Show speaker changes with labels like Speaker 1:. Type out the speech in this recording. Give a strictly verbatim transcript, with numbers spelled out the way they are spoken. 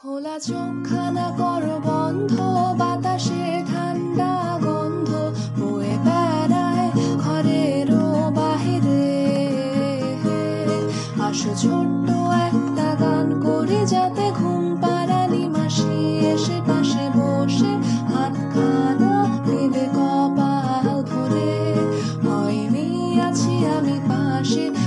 Speaker 1: খোলা চোখখানা করো বন্ধ, বাতাসে ঠান্ডা গন্ধ বয়ে বেড়ায় ঘরেরও বাহিরে। আসো ছোট্ট একটা গান করি, যাতে ঘুম পাড়ানি মাসি এসে পাশে বসে হাতখানা মিলে কপাল ধরে। হয়নি আছি আমি পাশে,